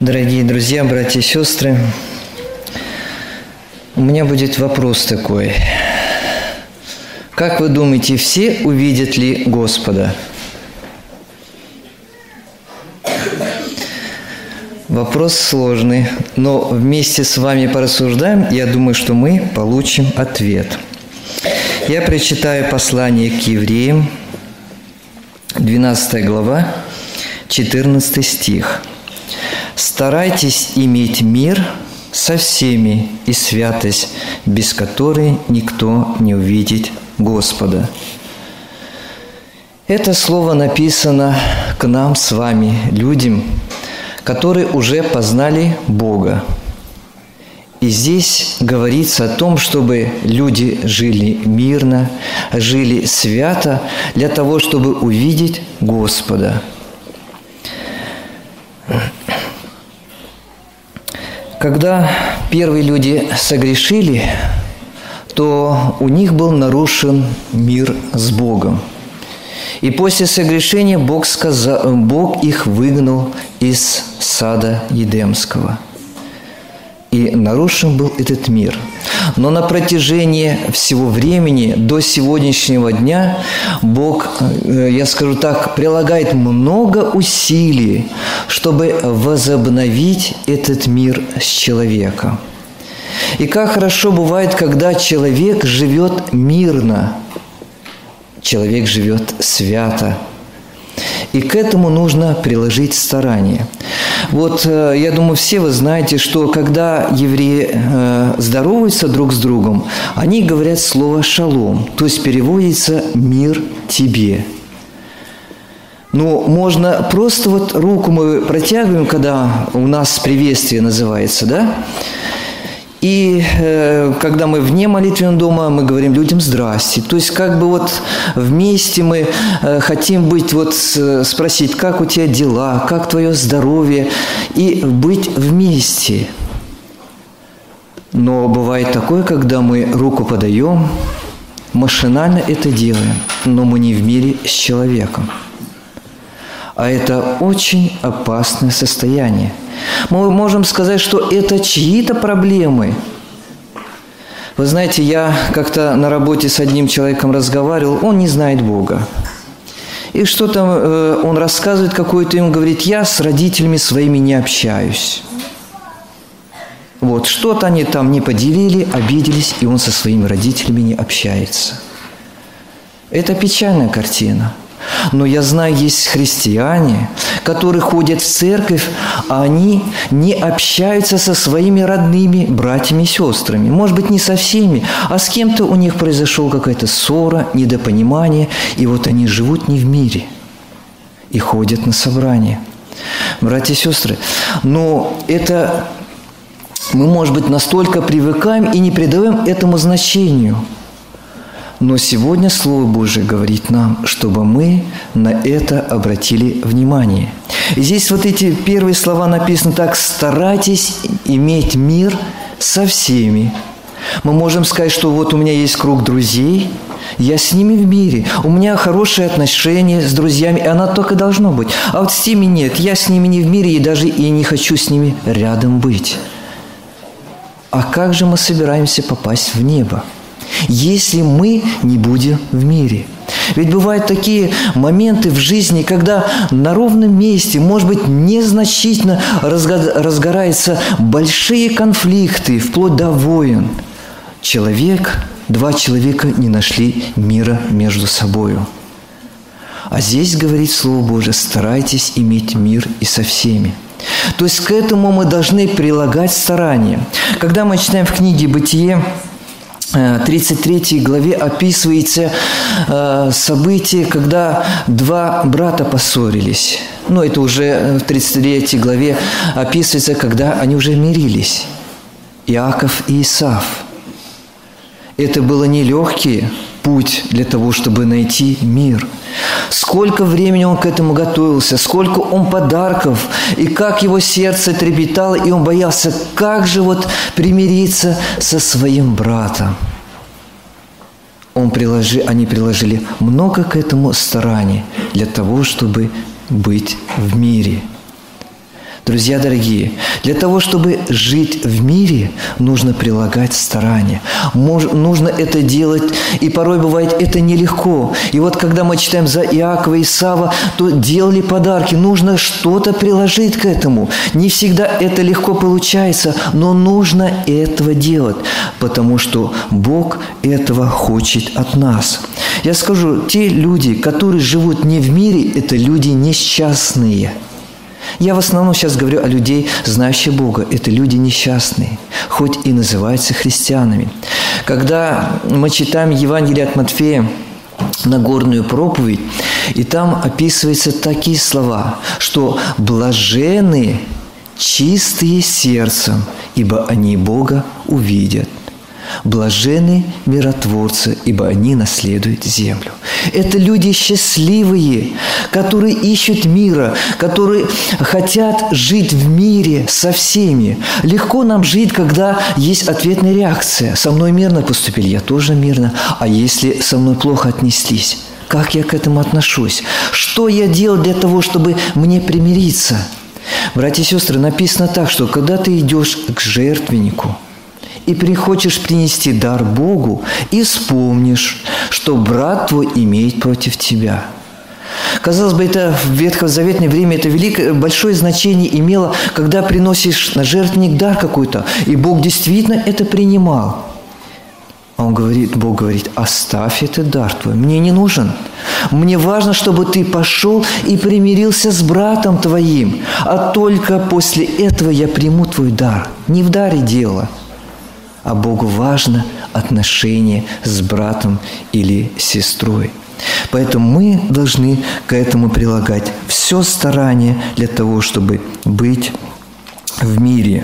Дорогие друзья, братья и сестры, у меня будет вопрос такой. Как вы думаете, все увидят ли Господа? Вопрос сложный, но вместе с вами порассуждаем, я думаю, что мы получим ответ. Я прочитаю послание к евреям, 12 глава, 14 стих. «Старайтесь иметь мир со всеми и святость, без которой никто не увидит Господа». Это слово написано к нам с вами, людям, которые уже познали Бога. И здесь говорится о том, чтобы люди жили мирно, жили свято для того, чтобы увидеть Господа. Когда первые люди согрешили, то у них был нарушен мир с Богом. И после согрешения Бог их выгнал из сада Едемского. И нарушен был этот мир. Но на протяжении всего времени, до сегодняшнего дня, Бог, я скажу так, прилагает много усилий, чтобы возобновить этот мир с человеком. И как хорошо бывает, когда человек живет мирно, человек живет свято. И к этому нужно приложить старание. Вот, я думаю, все вы знаете, что когда евреи здороваются друг с другом, они говорят слово «шалом», то есть переводится «мир тебе». Ну, можно просто вот руку мы протягиваем, когда у нас приветствие называется, да? И когда мы вне молитвенного дома, мы говорим людям «здрасте». То есть как бы вот вместе мы хотим быть, вот спросить, как у тебя дела, как твое здоровье, и быть вместе. Но бывает такое, когда мы руку подаем, машинально это делаем, но мы не в мире с человеком. А это очень опасное состояние. Мы можем сказать, что это чьи-то проблемы. Вы знаете, я как-то на работе с одним человеком разговаривал, он не знает Бога. И что-то он рассказывает какое-то, ему говорит, я с родителями своими не общаюсь. Вот, что-то они там не поделили, обиделись, и он со своими родителями не общается. Это печальная картина. Но я знаю, есть христиане, которые ходят в церковь, а они не общаются со своими родными братьями и сестрами. Может быть, не со всеми, а с кем-то у них произошла какая-то ссора, недопонимание, и вот они живут не в мире и ходят на собрания. Братья и сестры, но это мы, может быть, настолько привыкаем и не придаем этому значению. Но сегодня Слово Божие говорит нам, чтобы мы на это обратили внимание. И здесь вот эти первые слова написаны так: «Старайтесь иметь мир со всеми». Мы можем сказать, что вот у меня есть круг друзей, я с ними в мире, у меня хорошие отношения с друзьями, и оно только должно быть. А вот с теми нет, я с ними не в мире, и даже и не хочу с ними рядом быть. А как же мы собираемся попасть в небо, если мы не будем в мире? Ведь бывают такие моменты в жизни, когда на ровном месте, может быть, незначительно разгораются большие конфликты, вплоть до войн. Два человека не нашли мира между собою. А здесь говорит Слово Божие: старайтесь иметь мир и со всеми. То есть к этому мы должны прилагать старания. Когда мы читаем в книге «Бытие», 33 главе описывается событие, когда два брата поссорились. Но это уже в 33 главе описывается, когда они уже мирились. Иаков и Исав. Это было нелегкий путь для того, чтобы найти мир. Сколько времени он к этому готовился, сколько он подарков, и как его сердце трепетало, и он боялся, как же вот примириться со своим братом. Они приложили много к этому стараний для того, чтобы быть в мире. Друзья дорогие, для того, чтобы жить в мире, нужно прилагать старания. Нужно это делать, и порой бывает это нелегко. И вот когда мы читаем за Иакова и Исава, то делали подарки. Нужно что-то приложить к этому. Не всегда это легко получается, но нужно этого делать, потому что Бог этого хочет от нас. Я скажу, те люди, которые живут не в мире, это люди несчастные. Я в основном сейчас говорю о людей, знающих Бога. Это люди несчастные, хоть и называются христианами. Когда мы читаем Евангелие от Матфея, Нагорную проповедь, и там описываются такие слова, что «блаженны чистые сердцем, ибо они Бога увидят». Блаженны миротворцы, ибо они наследуют землю. Это люди счастливые, которые ищут мира, которые хотят жить в мире со всеми. Легко нам жить, когда есть ответная реакция. Со мной мирно поступили, я тоже мирно. А если со мной плохо отнеслись, как я к этому отношусь? Что я делаю для того, чтобы мне примириться? Братья и сестры, написано так, что когда ты идешь к жертвеннику, и хочешь принести дар Богу, и вспомнишь, что брат твой имеет против тебя. Казалось бы, это в ветхозаветное время это большое значение имело, когда приносишь на жертвенник дар какой-то, и Бог действительно это принимал. А Бог говорит, оставь этот дар твой, мне не нужен. Мне важно, чтобы ты пошел и примирился с братом твоим, а только после этого я приму твой дар. Не в даре дело. А Богу важно отношение с братом или сестрой. Поэтому мы должны к этому прилагать все старание для того, чтобы быть в мире.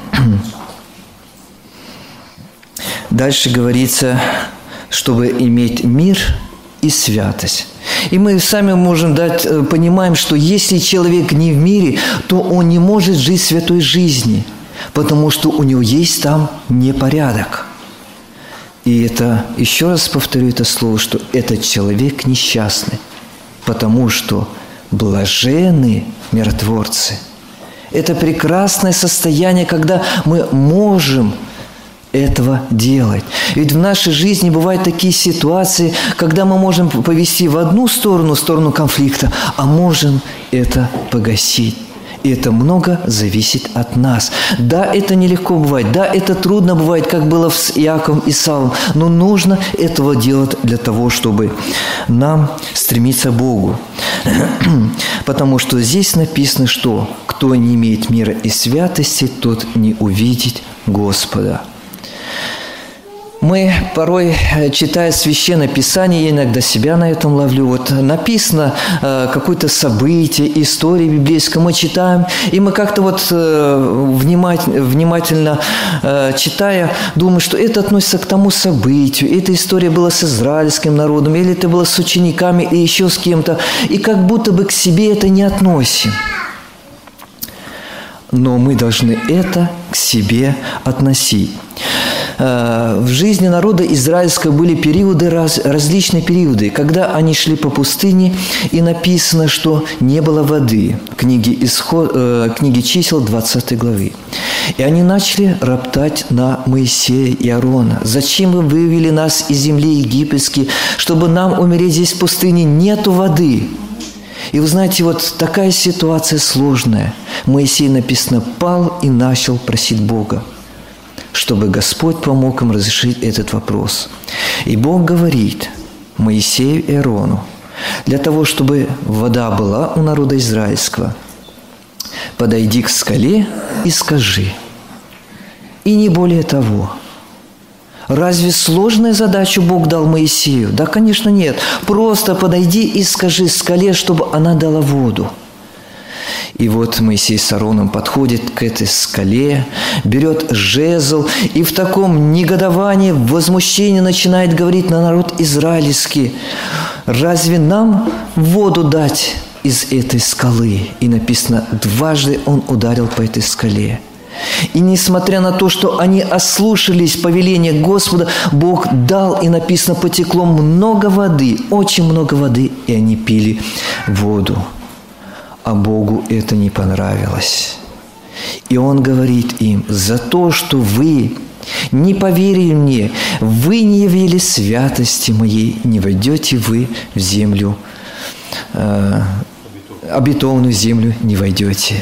Дальше говорится, чтобы иметь мир и святость. И мы сами понимаем, что если человек не в мире, то он не может жить святой жизнью, потому что у него есть там непорядок. И это, еще раз повторю это слово, что этот человек несчастный, потому что блаженны миротворцы. Это прекрасное состояние, когда мы можем этого делать. Ведь в нашей жизни бывают такие ситуации, когда мы можем повести в одну сторону конфликта, а можем это погасить. И это много зависит от нас. Да, это нелегко бывает, да, это трудно бывает, как было с Иаковом и Исавом, но нужно этого делать для того, чтобы нам стремиться к Богу. Потому что здесь написано, что кто не имеет мира и святости, тот не увидит Господа. Мы порой, читая Священное Писание, я иногда себя на этом ловлю. Вот написано какое-то событие, история библейская, мы читаем, и мы как-то внимательно читая, думаем, что это относится к тому событию, эта история была с израильским народом, или это было с учениками, и еще с кем-то, и как будто бы к себе это не относим. Но мы должны это к себе относить. В жизни народа израильского были периоды, различные периоды, когда они шли по пустыне, и написано, что не было воды. Книги Чисел, 20 главы. И они начали роптать на Моисея и Аарона. «Зачем вы вывели нас из земли египетской, чтобы нам умереть здесь в пустыне? Нету воды». И вы знаете, вот такая ситуация сложная. Моисей, написано, пал и начал просить Бога, чтобы Господь помог им разрешить этот вопрос. И Бог говорит Моисею и Аарону, для того, чтобы вода была у народа израильского, подойди к скале и скажи. И не более того. Разве сложную задачу Бог дал Моисею? Да, конечно, нет. Просто подойди и скажи скале, чтобы она дала воду. И вот Моисей с Аароном подходит к этой скале, берет жезл и в таком негодовании, в возмущении начинает говорить на народ израильский: «Разве нам воду дать из этой скалы?» И написано, дважды он ударил по этой скале. И несмотря на то, что они ослушались повеления Господа, Бог дал, и написано, потекло много воды, очень много воды, и они пили воду. А Богу это не понравилось. И Он говорит им: за то, что вы не поверили мне, вы не явили святости моей, не войдете вы в землю, обетованную землю не войдете.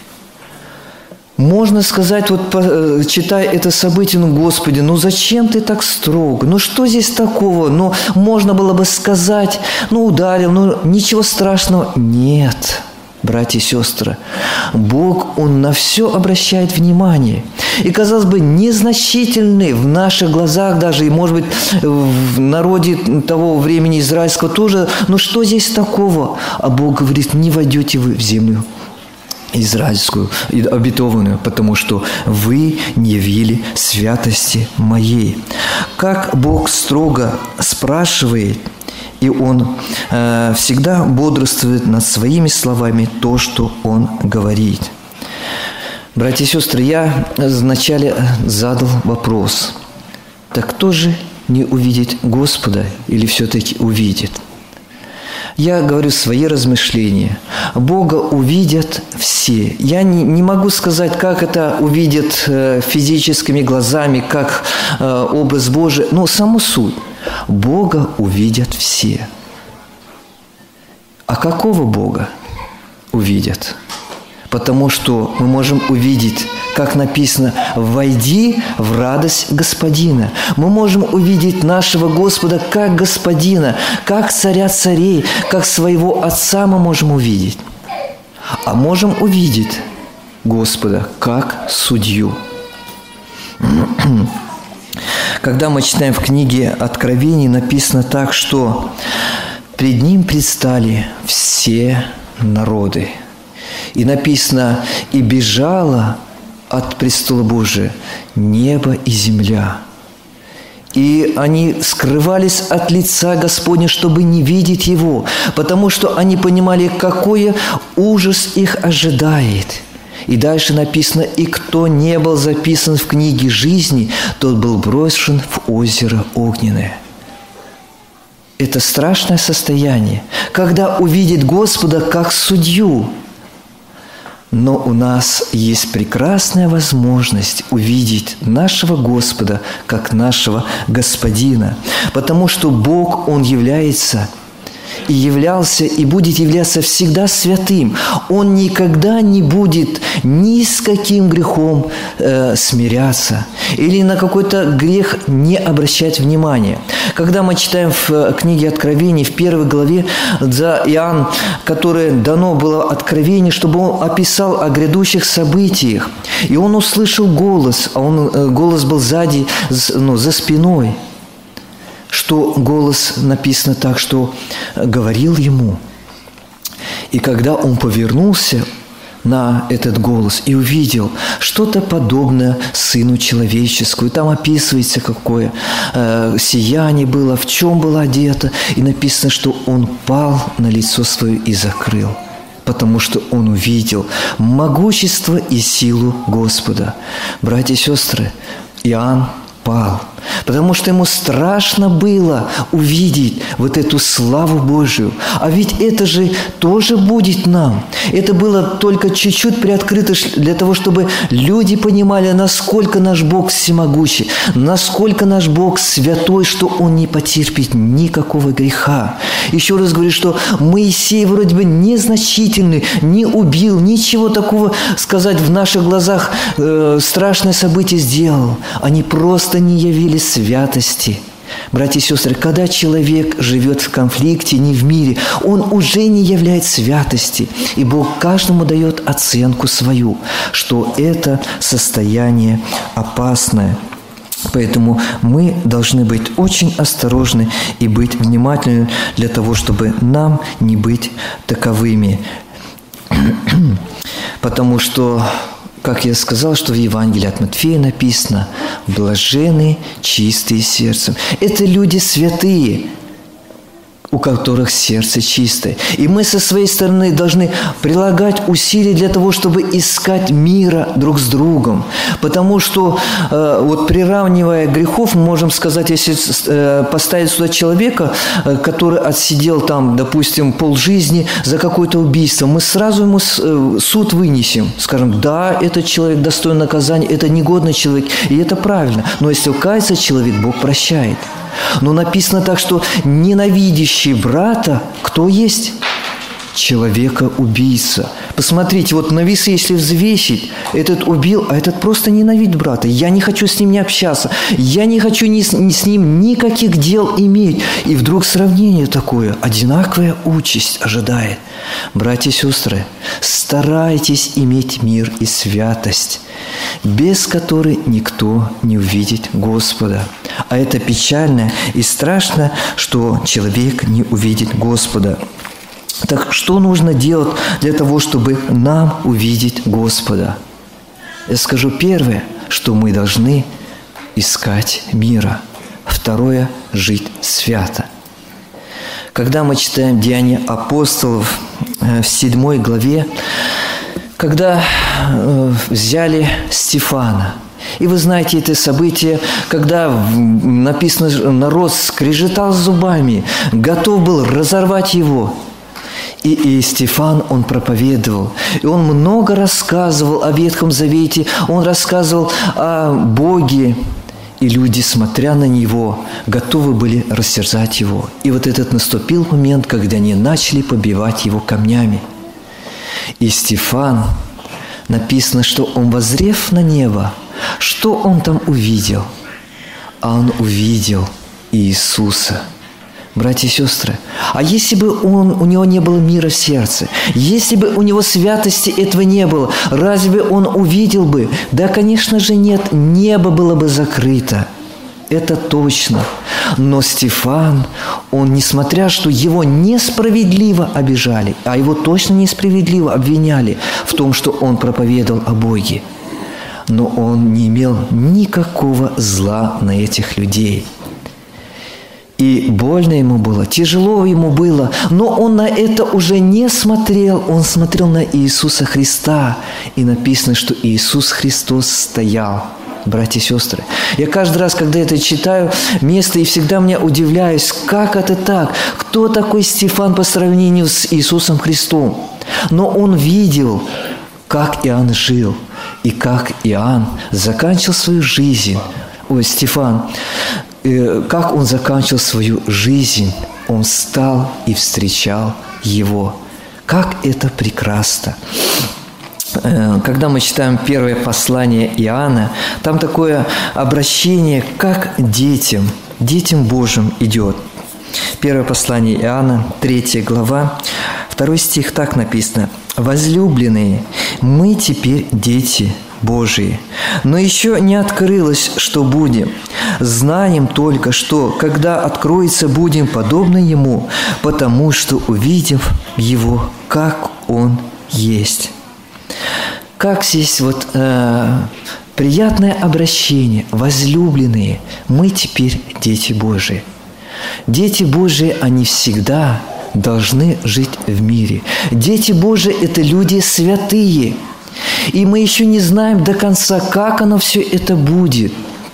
Можно сказать, вот читая это событие, Господи, зачем Ты так строг? Что здесь такого? Можно было бы сказать, ударил, ничего страшного. Нет, братья и сестры, Бог, Он на все обращает внимание. И, казалось бы, незначительный в наших глазах даже, и, может быть, в народе того времени израильского тоже, что здесь такого? А Бог говорит: не войдете вы в землю израильскую, обетованную, потому что вы не явили святости моей. Как Бог строго спрашивает, и Он всегда бодрствует над своими словами то, что Он говорит. Братья и сестры, я вначале задал вопрос: так кто же не увидит Господа или все-таки увидит? Я говорю свои размышления. Бога увидят все. Я не могу сказать, как это увидят физическими глазами, как образ Божий, но саму суть. Бога увидят все. А какого Бога увидят? Потому что мы можем увидеть, как написано: «Войди в радость Господина». Мы можем увидеть нашего Господа как Господина, как Царя царей, как своего Отца мы можем увидеть. А можем увидеть Господа как судью. Когда мы читаем в книге Откровений, написано так, что пред Ним предстали все народы. И написано: «И бежало от престола Божия небо и земля». И они скрывались от лица Господня, чтобы не видеть Его, потому что они понимали, какой ужас их ожидает. И дальше написано: «И кто не был записан в книге жизни, тот был брошен в озеро огненное». Это страшное состояние, когда увидеть Господа как судью. Но у нас есть прекрасная возможность увидеть нашего Господа как нашего Господина, потому что Бог, Он является и являлся, и будет являться всегда святым. Он никогда не будет ни с каким грехом смиряться или на какой-то грех не обращать внимания. Когда мы читаем в книге Откровений, в 1 главе, за Иоанн, которое дано было откровение, чтобы он описал о грядущих событиях, и он услышал голос, а голос был сзади, за спиной, что голос написано так, что говорил ему. И когда он повернулся на этот голос и увидел что-то подобное Сыну Человеческому, там описывается, какое сияние было, в чем было одето, и написано, что он пал на лицо свое и закрыл, потому что он увидел могущество и силу Господа. Братья и сестры, Иоанн пал, потому что ему страшно было увидеть вот эту славу Божию. А ведь это же тоже будет нам. Это было только чуть-чуть приоткрыто для того, чтобы люди понимали, насколько наш Бог всемогущий, насколько наш Бог святой, что Он не потерпит никакого греха. Еще раз говорю, что Моисей вроде бы незначительный, не убил, ничего такого сказать в наших глазах страшное событие сделал. Они просто не явили святости. Братья и сестры, когда человек живет в конфликте, не в мире, он уже не являет святости. И Бог каждому дает оценку свою, что это состояние опасное. Поэтому мы должны быть очень осторожны и быть внимательны для того, чтобы нам не быть таковыми. Потому что, как я сказал, что в Евангелии от Матфея написано: «Блаженны чистые сердцем». Это люди святые, у которых сердце чистое. И мы со своей стороны должны прилагать усилия для того, чтобы искать мира друг с другом. Потому что, вот приравнивая грехов, мы можем сказать, если поставить сюда человека, который отсидел там, допустим, полжизни за какое-то убийство, мы сразу ему суд вынесем. Скажем, да, этот человек достоин наказания, это негодный человек, и это правильно. Но если кается человек, Бог прощает. Но написано так, что ненавидящий брата, кто есть? Человека-убийца. Посмотрите, вот на весы, если взвесить, этот убил, а этот просто ненавидит брата. Я не хочу с ним не общаться. Я не хочу с ним никаких дел иметь. И вдруг сравнение такое. Одинаковая участь ожидает. Братья и сестры, старайтесь иметь мир и святость, без которой никто не увидит Господа. А это печально и страшно, что человек не увидит Господа. Так что нужно делать для того, чтобы нам увидеть Господа? Я скажу первое, что мы должны искать мира. Второе – жить свято. Когда мы читаем Деяния апостолов в 7 главе, когда взяли Стефана, и вы знаете это событие, когда написано, народ скрежетал зубами, готов был разорвать его. И Стефан, он проповедовал, и он много рассказывал о Ветхом Завете, он рассказывал о Боге, и люди, смотря на него, готовы были растерзать его. И вот этот наступил момент, когда они начали побивать его камнями. И Стефан, написано, что он, воззрев на небо, что он там увидел? А он увидел Иисуса. Братья и сестры, а если бы у него не было мира в сердце, если бы у него святости этого не было, разве бы он увидел бы? Да, конечно же, нет, небо было бы закрыто. Это точно. Но Стефан, он, несмотря, что его несправедливо обижали, а его точно несправедливо обвиняли в том, что он проповедовал о Боге, но он не имел никакого зла на этих людей. И больно ему было, тяжело ему было, но он на это уже не смотрел, он смотрел на Иисуса Христа. И написано, что Иисус Христос стоял. Братья и сестры, я каждый раз, когда это читаю место, и всегда меня удивляюсь, как это так? Кто такой Стефан по сравнению с Иисусом Христом? Но он видел, как Иоанн жил, и как Иоанн заканчивал свою жизнь. Стефан, как он заканчивал свою жизнь, он встал и встречал его. Как это прекрасно! Когда мы читаем первое послание Иоанна, там такое обращение, как детям Божьим идет. Первое послание Иоанна, 3 глава, 2 стих, так написано: «Возлюбленные, мы теперь дети Божии, но еще не открылось, что будем. Знаем только, что, когда откроется, будем подобны Ему, потому что увидим Его, как Он есть». Как здесь вот приятное обращение. Возлюбленные, мы теперь дети Божии. Дети Божии, они всегда должны жить в мире. Дети Божии – это люди святые. И мы еще не знаем до конца, как оно все это будет.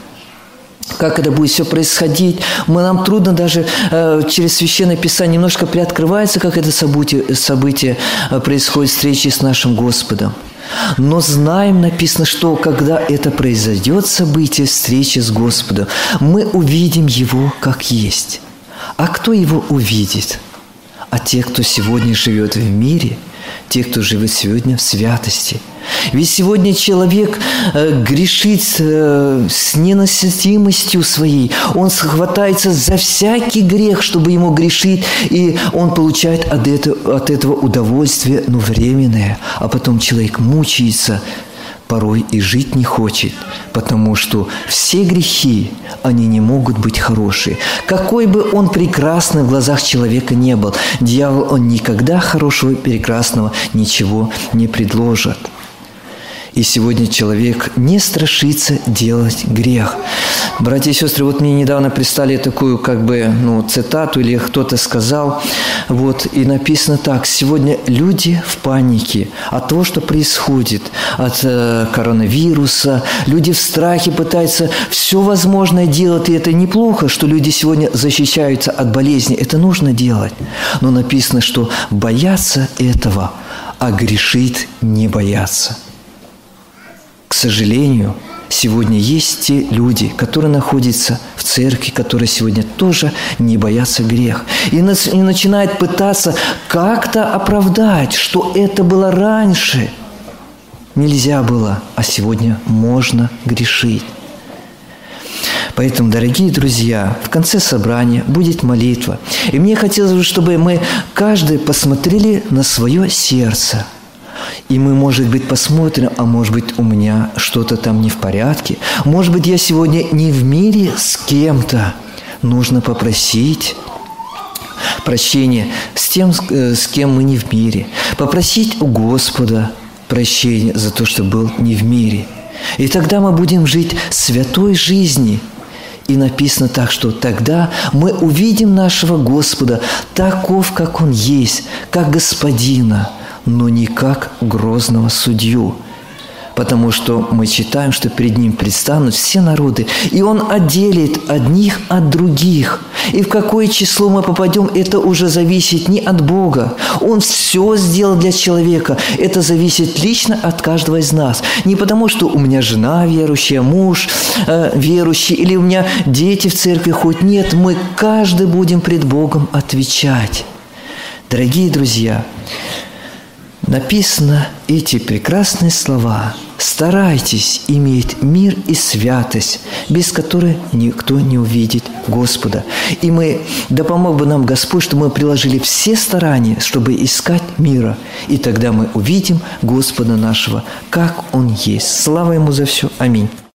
Как это будет все происходить. Нам трудно даже через Священное Писание немножко приоткрывается, как это событие происходит, встречи с нашим Господом. Но знаем, написано, что когда это произойдет, событие встречи с Господом, мы увидим Его как есть. А кто Его увидит? А те, кто сегодня живет в мире, те, кто живет сегодня в святости. Ведь сегодня человек грешит с ненасытимостью своей. Он хватается за всякий грех, чтобы ему грешить, и он получает от этого удовольствие, но временное. А потом человек мучается, порой и жить не хочет, потому что все грехи, они не могут быть хорошие. Какой бы он прекрасный в глазах человека не был, дьявол, он никогда хорошего, прекрасного ничего не предложит. И сегодня человек не страшится делать грех. Братья и сестры, вот мне недавно прислали такую цитату, или кто-то сказал, и написано так: сегодня люди в панике от того, что происходит, от коронавируса, люди в страхе пытаются все возможное делать, и это неплохо, что люди сегодня защищаются от болезни, это нужно делать. Но написано, что боятся этого, а грешит не боятся. К сожалению, сегодня есть те люди, которые находятся в церкви, которые сегодня тоже не боятся греха. И начинают пытаться как-то оправдать, что это было раньше. Нельзя было, а сегодня можно грешить. Поэтому, дорогие друзья, в конце собрания будет молитва. И мне хотелось бы, чтобы мы каждый посмотрели на свое сердце. И мы, может быть, посмотрим, а может быть, у меня что-то там не в порядке. Может быть, я сегодня не в мире с кем-то. Нужно попросить прощения с тем, с кем мы не в мире. Попросить у Господа прощения за то, что был не в мире. И тогда мы будем жить святой жизнью. И написано так, что тогда мы увидим нашего Господа таков, как Он есть, как Господина, но не как грозного судью. Потому что мы читаем, что перед Ним предстанут все народы, и Он отделит одних от других. И в какое число мы попадем, это уже зависит не от Бога. Он все сделал для человека. Это зависит лично от каждого из нас. Не потому, что у меня жена верующая, муж верующий, или у меня дети в церкви ходят. Нет, мы каждый будем пред Богом отвечать. Дорогие друзья, написано эти прекрасные слова: «Старайтесь иметь мир и святость, без которой никто не увидит Господа». И да помог бы нам Господь, чтобы мы приложили все старания, чтобы искать мира. И тогда мы увидим Господа нашего, как Он есть. Слава Ему за все. Аминь.